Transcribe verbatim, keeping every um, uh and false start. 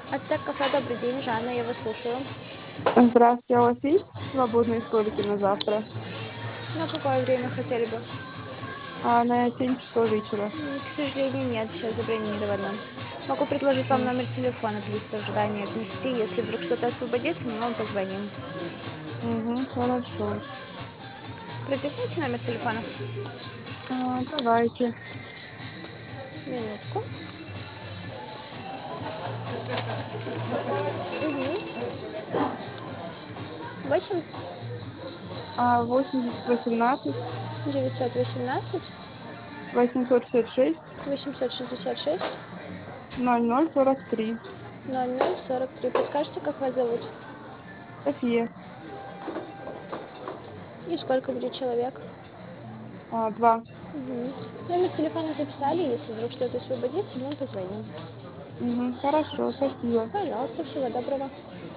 Ацтек кафе, добрый день, Жанна, я вас слушаю. Здравствуйте, а у вас есть свободные столики на завтра? На какое время хотели бы? А на семь часов вечера. М, К сожалению, нет, сейчас забронировано. Могу предложить вам М, номер телефона к листу ожидания внести. Если вдруг что-то освободится, мы вам позвоним. Мгм, хорошо. Продиктуйте номер телефона. А, давайте. Минутку. Угу. восемь А, восемь восемнадцать девятьсот восемнадцать восемьсот шестьдесят шесть восемьсот шестьдесят шесть ноль ноль сорок три. ноль ноль сорок три. Подскажите, как вас зовут? София. И сколько будет человек? А, два. Мгм. Номер телефона записали. Если вдруг что-то освободится, мы вам позвоним. Мгм, хорошо, спасибо. Пожалуйста, всего доброго.